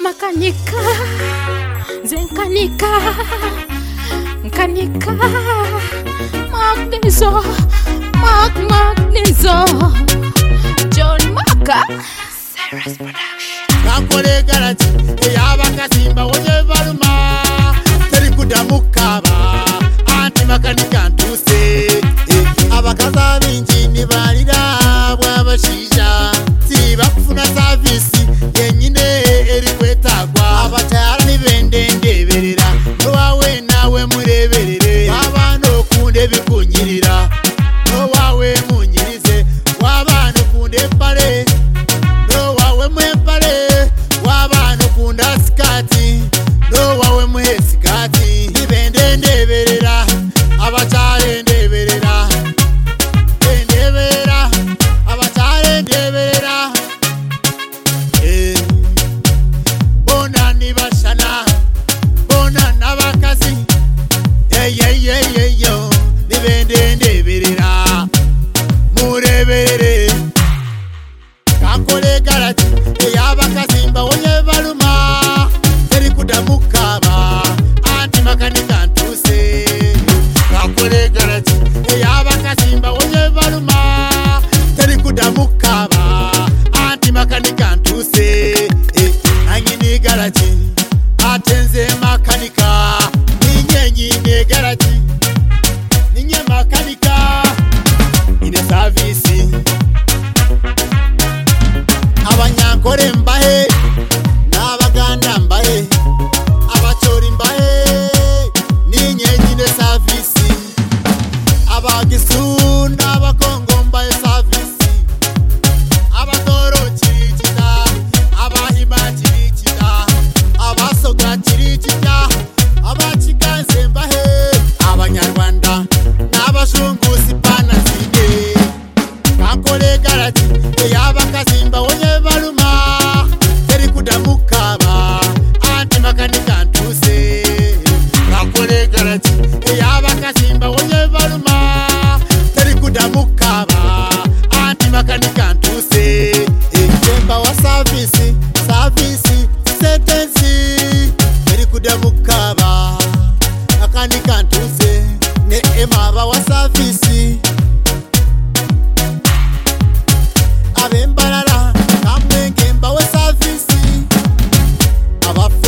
makanika zenkanika nkanika magnezo John Maka Sarah's production Kankole garati eyabakasimba wonye baluma teri kudamukaba anti makanika ntuse abakaza bingi nibalira bwabashija siba kufuna service yenyine eri kwetagwa abatara nibendendebelera nowawe nawe mureberere abano kunde bikunyirira nowawe munyirize wabano kunde pale nowawe mwepale wabano kunda skati nowawe mweskati nibendendebelera abatare ndeberera ndeberera abatare ndeberera bona nibashana bona nabakazi yo nibendendebelera mureberere Kankole garati eyabakasimba wonye baluma teri kudamukaba anti makanika ntuse Kankole garati eyabakasimba wonye baluma teri kudamukaba anti makanika ntuse anyini garati atenze makanika ninyenyine garati ninye makanika ine service abanyankore mbahe n'abaganda mbahe abachori mbahe ninyenyine service abagisu n'abakongo mbahe service abatoro kirikita abahima kirikita abasoga kirikita abachikanze mbahe abanyarwanda n'abashunguzi panaside Kankole garati eyabakasimba wonye baluma teri kudamukaba anti makanika ntuse Kankole garati eyabakasimba wonye baluma teri kudamukaba anti makanika ntuse ekemba wa service sentence teri kudamukaba makanika ntuse ne emaba wa service abembalala kamwenge mbawe service